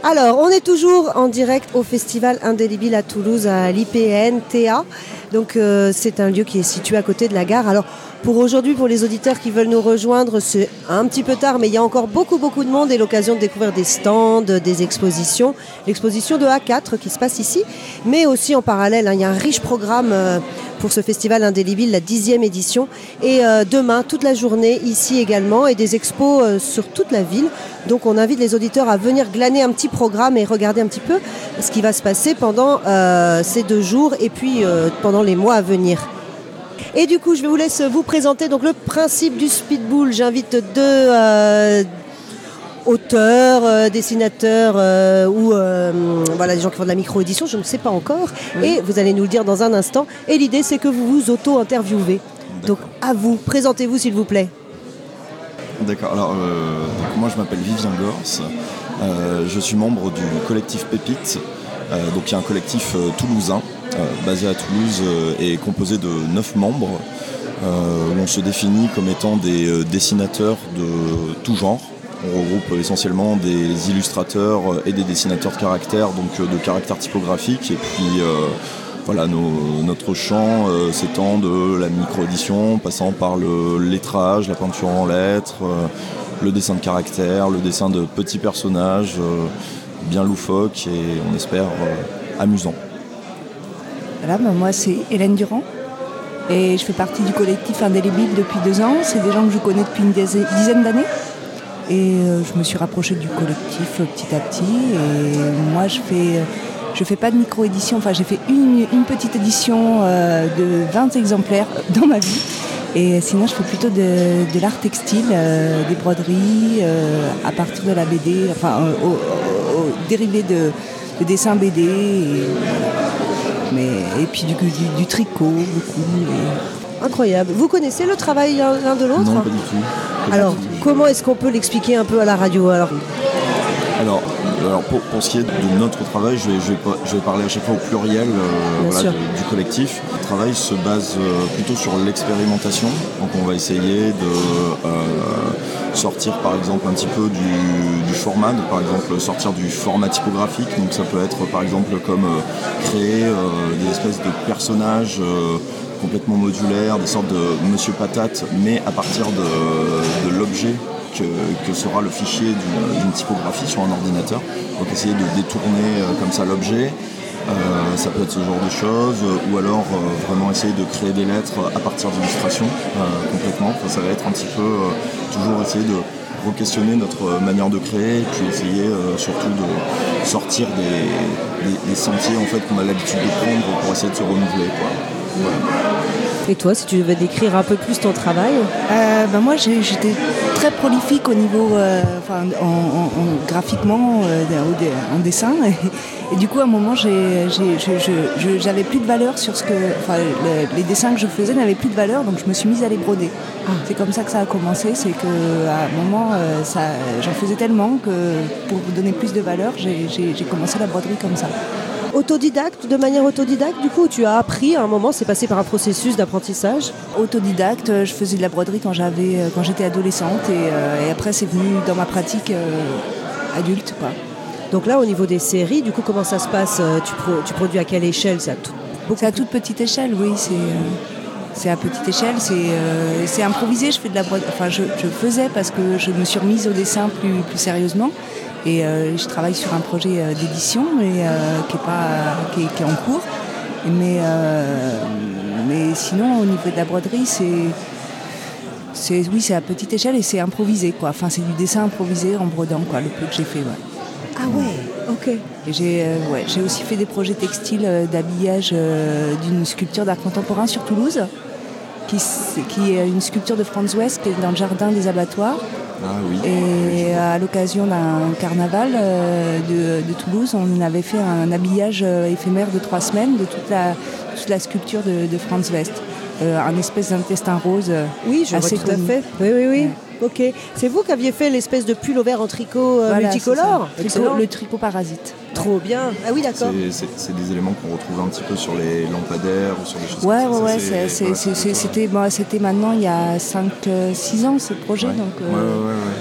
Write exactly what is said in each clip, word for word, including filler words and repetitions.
Alors, on est toujours en direct au Festival Indélébile à Toulouse, à l'I P N T A. Donc, euh, c'est un lieu qui est situé à côté de la gare. Alors, pour aujourd'hui, pour les auditeurs qui veulent nous rejoindre, c'est un petit peu tard, mais il y a encore beaucoup, beaucoup de monde et l'occasion de découvrir des stands, des expositions. L'exposition de A quatre qui se passe ici, mais aussi en parallèle, hein, il y a un riche programme euh, pour ce Festival Indélébile, la dixième édition. Et euh, demain, toute la journée, ici également, et des expos euh, sur toute la ville. Donc, on invite les auditeurs à venir glaner un petit programme et regarder un petit peu ce qui va se passer pendant euh, ces deux jours et puis euh, pendant les mois à venir. Et du coup, je vais vous laisser vous présenter donc le principe du Speedbull. J'invite deux euh, auteurs, euh, dessinateurs euh, ou euh, voilà, des gens qui font de la micro-édition, je ne sais pas encore. Oui. Et vous allez nous le dire dans un instant. Et l'idée, c'est que vous vous auto-interviewez. Donc, à vous, présentez-vous s'il vous plaît. D'accord, alors euh, donc moi je m'appelle Vivien Gors, euh, je suis membre du collectif Pépite, euh, donc il y a un collectif euh, toulousain, euh, basé à Toulouse euh, et composé de neuf membres, euh, où on se définit comme étant des euh, dessinateurs de tout genre. On regroupe essentiellement des illustrateurs et des dessinateurs de caractères, donc euh, de caractères typographiques, et puis euh, Voilà, nos, notre champ euh, s'étend de la micro-édition, passant par le lettrage, la peinture en lettres, euh, le dessin de caractères, le dessin de petits personnages, euh, bien loufoques et on espère euh, amusants. Voilà, bah moi c'est Hélène Durand et je fais partie du collectif Indélébile depuis deux ans. C'est des gens que je connais depuis une dizaine d'années et euh, je me suis rapprochée du collectif euh, petit à petit et moi je fais... Euh, Je ne fais pas de micro-édition, enfin j'ai fait une, une petite édition euh, de vingt exemplaires dans ma vie. Et sinon je fais plutôt de, de l'art textile, euh, des broderies, euh, à partir de la B D, enfin euh, au, au, au dérivé de, de dessins B D. Et, mais, et puis du, du, du tricot, beaucoup. Et... Incroyable. Vous connaissez le travail l'un de l'autre ? Non, pas du tout. Pas Alors, du tout. Comment est-ce qu'on peut l'expliquer un peu à la radio alors Alors, alors pour, pour ce qui est de notre travail, je vais, je vais, je vais parler à chaque fois au pluriel euh, voilà, de, du collectif. Le travail se base euh, plutôt sur l'expérimentation. Donc on va essayer de euh, sortir par exemple un petit peu du, du format, de, par exemple sortir du format typographique. Donc ça peut être par exemple comme euh, créer euh, des espèces de personnages euh, complètement modulaires, des sortes de Monsieur Patate, mais à partir de, de l'objet Que, que sera le fichier d'une, d'une typographie sur un ordinateur. Donc essayer de détourner euh, comme ça l'objet, euh, ça peut être ce genre de choses, ou alors euh, vraiment essayer de créer des lettres à partir d'illustrations euh, complètement. Enfin, ça va être un petit peu euh, toujours essayer de re-questionner notre manière de créer et puis essayer euh, surtout de sortir des, des, des sentiers en fait, qu'on a l'habitude de prendre pour essayer de se renouveler, quoi. Voilà. Et toi, si tu devais décrire un peu plus ton travail euh, ben Moi, j'ai, j'étais très prolifique au niveau, euh, enfin, en, en, en, graphiquement, euh, en dessin. Et, et du coup, à un moment, j'ai, j'ai, je, je, je, j'avais plus de valeur sur ce que... Enfin, le, les dessins que je faisais n'avaient plus de valeur, donc je me suis mise à les broder. Ah. C'est comme ça que ça a commencé. C'est qu'à un moment, euh, ça, j'en faisais tellement que pour donner plus de valeur, j'ai, j'ai, j'ai commencé la broderie comme ça. Autodidacte, de manière autodidacte, du coup, tu as appris à un moment, c'est passé par un processus d'apprentissage ? Autodidacte, je faisais de la broderie quand, j'avais, quand j'étais adolescente et, euh, et après c'est venu dans ma pratique euh, adulte, quoi. Donc là, au niveau des séries, du coup, comment ça se passe ? tu, pro- tu produis à quelle échelle ? C'est à, tout, c'est à toute petite échelle, oui, c'est... Euh... C'est à petite échelle, c'est, euh, c'est improvisé. Je fais de la broderie. Enfin, je, je faisais parce que je me suis remise au dessin plus, plus sérieusement. Et euh, je travaille sur un projet euh, d'édition mais, euh, qui, est pas, qui, est, qui est en cours. Mais, euh, mais sinon, au niveau de la broderie, c'est, c'est, oui, c'est à petite échelle et c'est improvisé, quoi. Enfin, c'est du dessin improvisé en brodant, quoi, le peu que j'ai fait. Ouais. Ah ouais, ok. Et j'ai, euh, ouais, j'ai aussi fait des projets textiles euh, d'habillage euh, d'une sculpture d'art contemporain sur Toulouse. Qui, qui est une sculpture de Franz West qui est dans le jardin des abattoirs. Ah, oui. Et à l'occasion d'un carnaval euh, de, de Toulouse, on avait fait un habillage euh, éphémère de trois semaines de toute la, toute la sculpture de, de Franz West. Euh, un espèce d'intestin rose. Oui, je assez vois tout connu. à fait. Oui, oui, oui. Ouais. Ok. C'est vous qui aviez fait l'espèce de pull vert en tricot euh, voilà, multicolore ? Le tricot, le tricot parasite. Trop bien. Ah oui, d'accord. C'est, c'est, c'est des éléments qu'on retrouve un petit peu sur les lampadaires ou sur des choses ouais, comme ça. Ouais, ça ouais, c'est, c'est, c'est, c'est, c'était, bon, c'était maintenant il y a cinq six ans ce projet. Ouais. Donc, euh, ouais, ouais, ouais, ouais.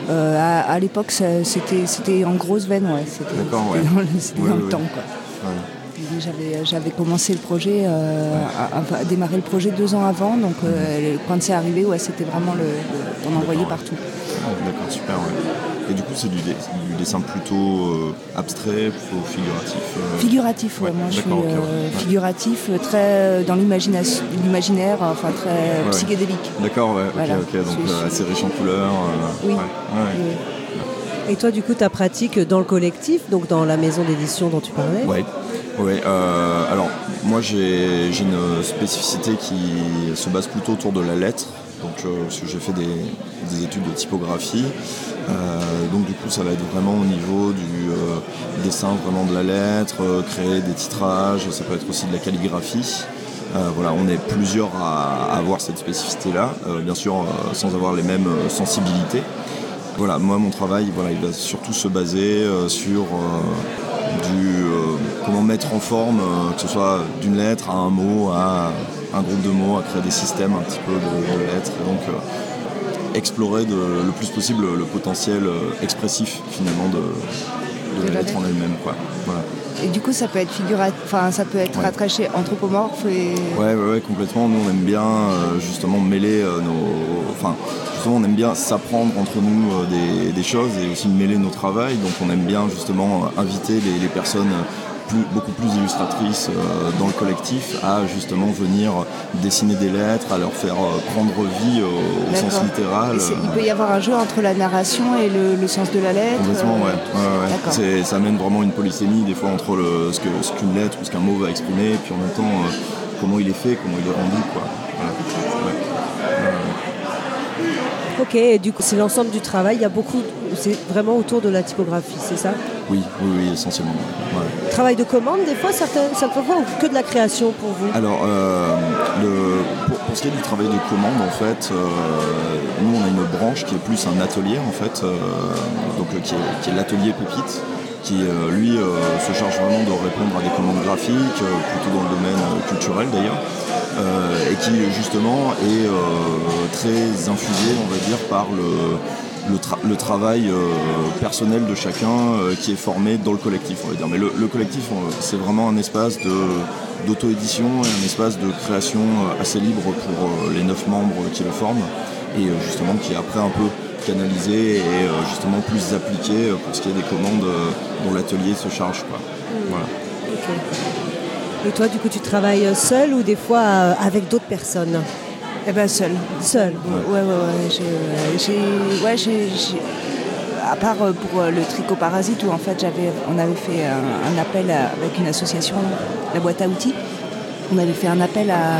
Euh, à, à l'époque, ça, c'était, c'était en grosse veine, ouais. C'était, D'accord, c'était ouais. dans le, c'était Ouais, dans ouais, le temps, ouais. quoi. Ouais. J'avais, j'avais commencé le projet, euh, à, à, à démarrer le projet deux ans avant, donc euh, mmh. quand c'est arrivé, ouais, c'était vraiment le, le on envoyait partout. Ah, d'accord, super. Ouais. Et du coup, c'est du, dé, du dessin plutôt euh, abstrait, plutôt figuratif. Euh... Figuratif, ouais. ouais. Moi, je suis okay, euh, ouais. figuratif, très dans l'imagination, l'imaginaire, enfin très ouais, psychédélique. D'accord, ouais. Voilà. Ok, ok. Donc euh, assez riche en couleurs. Euh, oui. Ouais. Ouais. oui. Et toi, du coup, ta pratique dans le collectif, donc dans la maison d'édition dont tu parlais. Ouais. Ouais, euh, alors moi j'ai, j'ai une spécificité qui se base plutôt autour de la lettre, donc euh, parce que j'ai fait des, des études de typographie, euh, donc du coup ça va être vraiment au niveau du euh, dessin vraiment de la lettre, euh, créer des titrages, ça peut être aussi de la calligraphie. Euh, voilà, on est plusieurs à, à avoir cette spécificité-là, euh, bien sûr euh, sans avoir les mêmes sensibilités. Voilà, moi mon travail, voilà, il va surtout se baser euh, sur euh, du euh, comment mettre en forme, euh, que ce soit d'une lettre à un mot, à un groupe de mots, à créer des systèmes un petit peu de, de lettres, et donc euh, explorer de, le plus possible le, le potentiel euh, expressif finalement de, de, de la lettre en elle-même, quoi. Voilà. Et du coup, ça peut être figuratif, enfin, ça peut être ouais. rattaché anthropomorphe et... Ouais, ouais, ouais, complètement. Nous, on aime bien euh, justement mêler euh, nos... Enfin, justement, on aime bien s'apprendre entre nous euh, des, des choses et aussi mêler nos travails. Donc, on aime bien justement inviter les, les personnes plus, beaucoup plus illustratrices euh, dans le collectif à justement venir dessiner des lettres, à leur faire euh, prendre vie au, au sens littéral. Et il peut y avoir un jeu entre la narration et le, le sens de la lettre. Complètement, euh... ouais. ouais, ouais. C'est, ça amène vraiment une polysémie des fois entre le, ce, que, ce qu'une lettre ou ce qu'un mot va exprimer, et puis en même temps euh, comment il est fait, comment il est rendu, quoi. Voilà. Ouais. Euh... Ok, et du coup c'est l'ensemble du travail, il y a beaucoup, c'est vraiment autour de la typographie, c'est ça ? Oui, oui, oui, essentiellement. Ouais. Travail de commande des fois, certaines, certaines fois, ou que de la création pour vous ? Alors, euh, le, pour, pour ce qui est du travail de commande, en fait, euh, nous on a une branche qui est plus un atelier, en fait, euh, donc qui est, qui est l'atelier Pépite, qui euh, lui euh, se charge vraiment de répondre à des commandes graphiques, euh, plutôt dans le domaine euh, culturel d'ailleurs, euh, et qui justement est euh, très infusé, on va dire, par le Le, tra- le travail euh, personnel de chacun euh, qui est formé dans le collectif, on va dire. Mais le, le collectif, on, c'est vraiment un espace de, d'auto-édition et un espace de création euh, assez libre pour euh, les neuf membres qui le forment et euh, justement qui est après un peu canalisé et euh, justement plus appliqué pour ce qui est des commandes euh, dont l'atelier se charge, quoi. Mmh. Voilà. Okay. Et toi, du coup, tu travailles seul ou des fois euh, avec d'autres personnes ? Eh ben seul. Seul. Ouais, ouais, ouais. J'ai, j'ai, ouais, j'ai, j'ai, à part pour le tricot parasite où en fait j'avais, on avait fait un, un appel à, avec une association, la boîte à outils. On avait fait un appel à,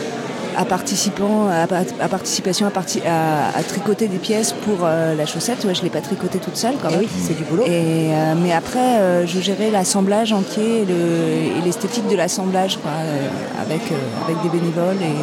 à participants, à, à participation à, parti, à, à tricoter des pièces pour euh, la chaussette. Ouais, je l'ai pas tricoté toute seule quand même. Oui, c'est du boulot. Et euh, mais après, euh, je gérais l'assemblage entier et, le, et l'esthétique de l'assemblage, quoi, euh, avec euh, avec des bénévoles et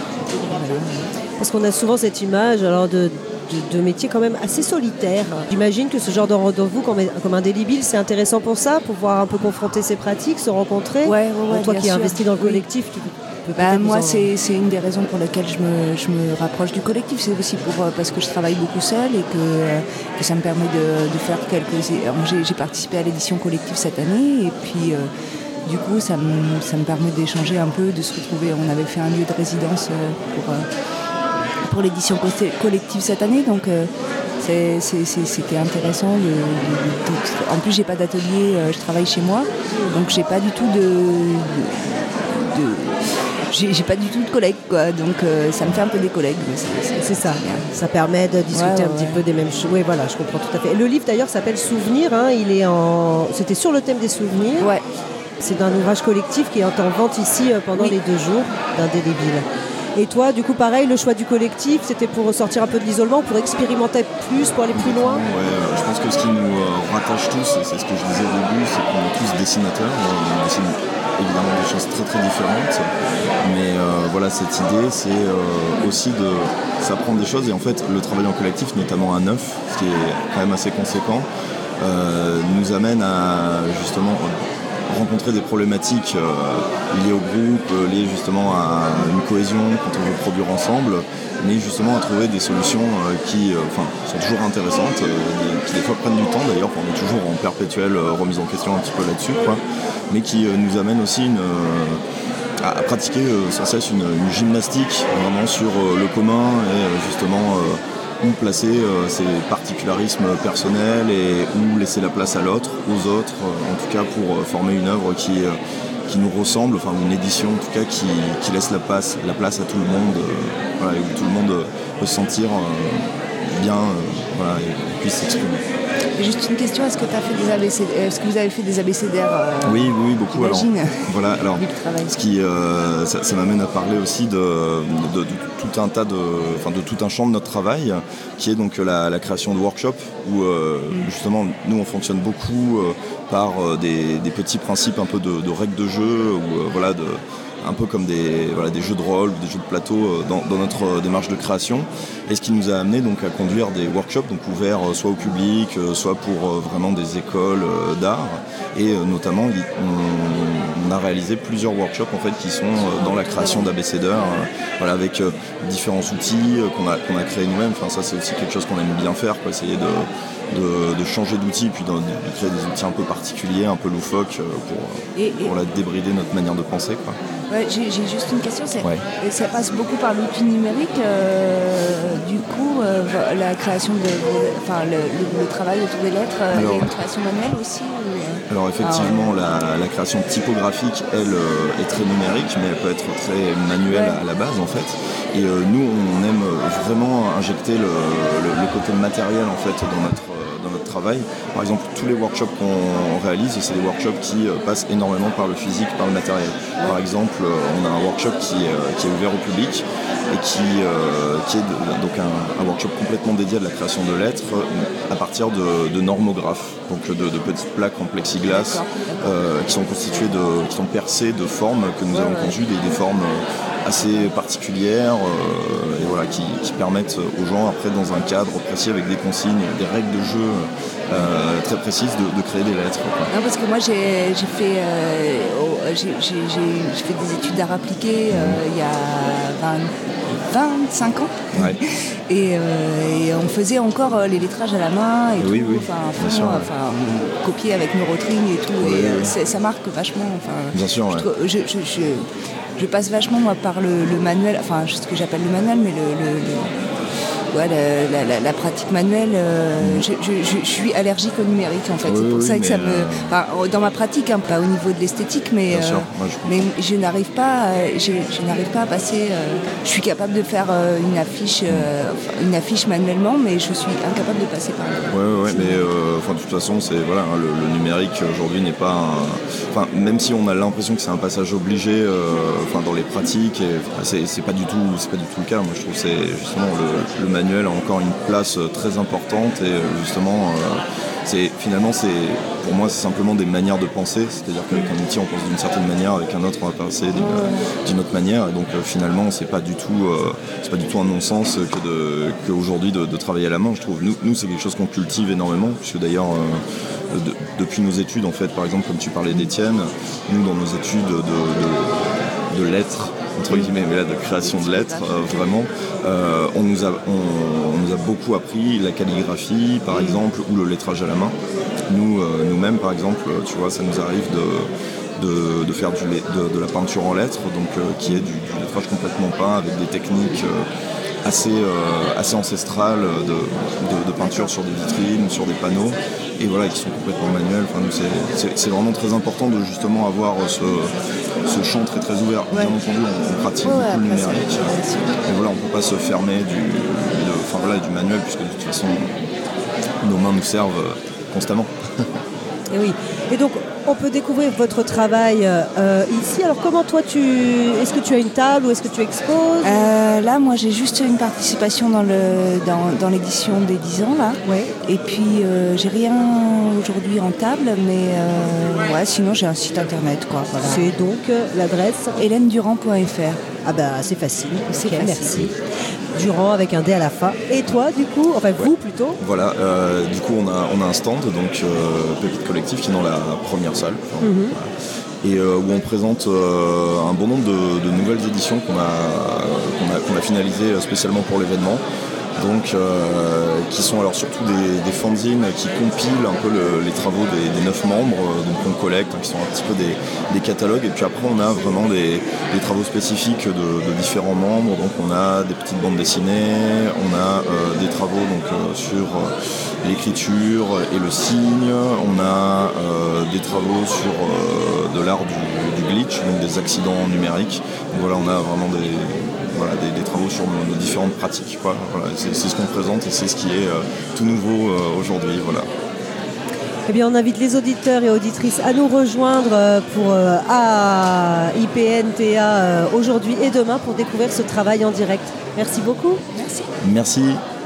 parce qu'on a souvent cette image alors de, de, de métier quand même assez solitaire. J'imagine que ce genre de rendez-vous comme, comme Indélébile, c'est intéressant pour ça, pour pouvoir un peu confronter ses pratiques, se rencontrer. Ouais, ouais, ouais, toi qui es sûr. investi dans le oui. collectif, tu peux bah, moi, en... c'est, c'est une des raisons pour lesquelles je me, je me rapproche du collectif. C'est aussi pour, parce que je travaille beaucoup seule et que, que ça me permet de, de faire quelques... J'ai, j'ai participé à l'édition collective cette année et puis... Euh, Du coup, ça me, ça me permet d'échanger un peu, de se retrouver. On avait fait un lieu de résidence pour, pour l'édition collective cette année, donc c'est, c'est, c'est, c'était intéressant. De, de, de, de, en plus, j'ai pas d'atelier, je travaille chez moi, donc j'ai pas du tout de, de, de j'ai, j'ai pas du tout de collègues, quoi. Donc euh, ça me fait un peu des collègues. C'est, c'est, c'est ça. Bien. Ça permet de discuter ouais, ouais, un petit ouais. peu des mêmes choses. Oui, voilà, je comprends tout à fait. Le livre d'ailleurs s'appelle Souvenirs. Hein, il est en, c'était sur le thème des souvenirs. Ouais. C'est un ouvrage collectif qui est en vente ici pendant oui. les deux jours d'Indélébile. Et toi, du coup, pareil, le choix du collectif, c'était pour sortir un peu de l'isolement, pour expérimenter plus, pour aller plus loin ? Ouais, euh, je pense que ce qui nous euh, rattache tous, et c'est ce que je disais au début, c'est qu'on est tous dessinateurs. On dessine évidemment des choses très très différentes. Mais euh, voilà, cette idée, c'est euh, aussi de s'apprendre des choses. Et en fait, le travail en collectif, notamment à neuf, ce qui est quand même assez conséquent, euh, nous amène à justement... rencontrer des problématiques euh, liées au groupe, euh, liées justement à une cohésion quand on veut produire ensemble, mais justement à trouver des solutions euh, qui euh, enfin, sont toujours intéressantes, euh, des, qui des fois prennent du temps d'ailleurs, on est toujours en perpétuelle euh, remise en question un petit peu là-dessus, quoi, mais qui euh, nous amènent aussi une, euh, à, à pratiquer euh, sans cesse une, une gymnastique vraiment sur euh, le commun et euh, justement euh, où placer euh, ses particularismes personnels et où laisser la place à l'autre, aux autres, euh, en tout cas pour euh, former une œuvre qui, euh, qui nous ressemble, enfin une édition en tout cas qui, qui laisse la place, la place à tout le monde, euh, voilà, et où tout le monde euh, peut se sentir euh, bien euh, voilà, et puisse s'exprimer. Et juste une question, est-ce que tu as fait des A B C D, est-ce que vous avez fait des abécédaires euh, Oui, oui, oui, beaucoup. Alors, voilà, alors, travail. ce qui, euh, ça, ça m'amène à parler aussi de, de, de, de tout un tas de, enfin, de tout un champ de notre travail, qui est donc la, la création de workshops où euh, mm. justement nous on fonctionne beaucoup euh, par euh, des, des petits principes un peu de, de règles de jeu ou euh, voilà de un peu comme des, voilà, des jeux de rôle ou des jeux de plateau dans, dans notre démarche de création. Et ce qui nous a amené donc à conduire des workshops donc ouverts soit au public, soit pour vraiment des écoles d'art. Et notamment, on, on a réalisé plusieurs workshops en fait, qui sont dans la création d'abécédaires, voilà, avec différents outils qu'on a, qu'on a créés nous-mêmes. Enfin, ça, c'est aussi quelque chose qu'on aime bien faire, quoi, essayer de, de, de changer d'outils, puis de, de créer des outils un peu particuliers, un peu loufoques, pour, et, pour et... la débrider notre manière de penser, quoi. Ouais, j'ai, j'ai juste une question, c'est, ouais. ça passe beaucoup par l'outil numérique, euh, du coup, euh, la création de, enfin le, le, le travail autour des lettres, euh, alors, il y a une création manuelle aussi ou, euh, alors effectivement, ah, la, la création typographique, elle, euh, est très numérique, mais elle peut être très manuelle ouais. à la base en fait. Et euh, nous, on aime vraiment injecter le, le, le côté matériel en fait dans notre dans notre travail. Par exemple, tous les workshops qu'on réalise, c'est des workshops qui euh, passent énormément par le physique, par le matériel. Par exemple, euh, on a un workshop qui, euh, qui est ouvert au public et qui, euh, qui est de, donc un, un workshop complètement dédié à la création de lettres euh, à partir de, de normographes, donc de, de petites plaques en plexiglas euh, qui sont constituées de, qui sont percées de formes que nous avons conçues, des, des formes assez particulières euh, et voilà, qui, qui permettent aux gens après dans un cadre précis avec des consignes, des règles de jeu euh, très précises de, de créer des lettres. Quoi. Non, parce que moi j'ai, j'ai, fait, euh, oh, j'ai, j'ai, j'ai fait des études d'art appliqué euh, il y a vingt, vingt-cinq ans ouais. et, euh, et on faisait encore les lettrages à la main et oui, tout, oui, enfin, bien sûr, ouais. enfin copier avec Neurotring et tout, oui, et oui. C'est, ça marque vachement. Enfin, bien sûr, ouais. je, je, je, je, je passe vachement moi par le, le manuel, enfin ce que j'appelle le manuel, mais le, le, le ouais, la, la, la pratique manuelle, euh, je, je, je, je suis allergique au numérique en fait. Oui, c'est pour oui, ça que ça me, euh... enfin, dans ma pratique, hein, pas au niveau de l'esthétique, mais, euh, Moi, je mais je n'arrive pas, je, je n'arrive pas à passer. Euh, je suis capable de faire euh, une affiche, euh, une affiche manuellement, mais je suis incapable de passer par là. Ouais, ouais, mais euh, enfin, de toute façon, c'est voilà, hein, le, le numérique aujourd'hui n'est pas, un... enfin, même si on a l'impression que c'est un passage obligé, euh, enfin, dans les pratiques, et, enfin, c'est, c'est pas du tout, c'est pas du tout le cas. Moi, je trouve que c'est justement le, le manuel a encore une place très importante et justement euh, c'est, finalement c'est, pour moi c'est simplement des manières de penser, c'est-à-dire qu'avec un outil on pense d'une certaine manière, avec un autre on va penser d'une, d'une autre manière et donc euh, finalement c'est pas du tout euh, c'est pas du tout un non-sens que de, qu'aujourd'hui de, de travailler à la main, je trouve. Nous, nous c'est quelque chose qu'on cultive énormément puisque d'ailleurs euh, de, depuis nos études en fait, par exemple comme tu parlais d'Étienne, nous dans nos études de, de, de lettres entre guillemets, mais là de création de lettres, euh, vraiment, euh, on, nous a, on, on nous a beaucoup appris la calligraphie, par exemple, ou le lettrage à la main. Nous, euh, nous-mêmes, par exemple, tu vois, ça nous arrive de, de, de faire du, de, de la peinture en lettres, donc euh, qui est du, du lettrage complètement peint avec des techniques euh, assez, euh, assez ancestrales de, de, de peinture sur des vitrines, sur des panneaux. Et voilà, qui sont complètement manuels. Enfin, c'est, c'est, c'est vraiment très important de justement avoir ce, ce champ très très ouvert. Ouais. Bien entendu, on, on pratique ouais, beaucoup le numérique. Et voilà, on ne peut pas se fermer du, de, enfin, voilà, du manuel, puisque de toute façon, nos mains nous servent constamment. Et oui. Et donc, on peut découvrir votre travail euh, ici. Alors, comment toi, tu... est-ce que tu as une table ou est-ce que tu exposes ? euh, Là, moi, j'ai juste une participation dans, le, dans, dans l'édition des dix ans, là. Ouais. Et puis, euh, j'ai rien aujourd'hui en table, mais euh, ouais, sinon, j'ai un site internet, quoi. Voilà. C'est donc euh, l'adresse hélène durand point f r. Ah bah, c'est facile. C'est okay, facile. Merci. Durand avec un D à la fin. Et toi, du coup, enfin vous plutôt. Voilà, euh, du coup on a, on a un stand, donc euh, Pépite Collectif, qui est dans la première salle. Enfin, mm-hmm. voilà. Et euh, où on présente euh, un bon nombre de, de nouvelles éditions qu'on a, qu'on a, qu'on a finalisées spécialement pour l'événement. Donc, euh, qui sont alors surtout des, des fanzines qui compilent un peu le, les travaux des, des neuf membres, euh, donc qu'on collecte, hein, qui sont un petit peu des, des catalogues. Et puis après, on a vraiment des, des travaux spécifiques de, de différents membres. Donc, on a des petites bandes dessinées, on a euh, des travaux donc euh, sur euh, l'écriture et le signe. On a euh, des travaux sur euh, de l'art du, du glitch, donc des accidents numériques. Donc voilà, on a vraiment des Voilà, des, des travaux sur nos, nos différentes pratiques. Quoi. Voilà, c'est, c'est ce qu'on présente et c'est ce qui est euh, tout nouveau euh, aujourd'hui. Voilà. Eh bien, on invite les auditeurs et auditrices à nous rejoindre pour euh, à I P N T A euh, aujourd'hui et demain pour découvrir ce travail en direct. Merci beaucoup. Merci. Merci.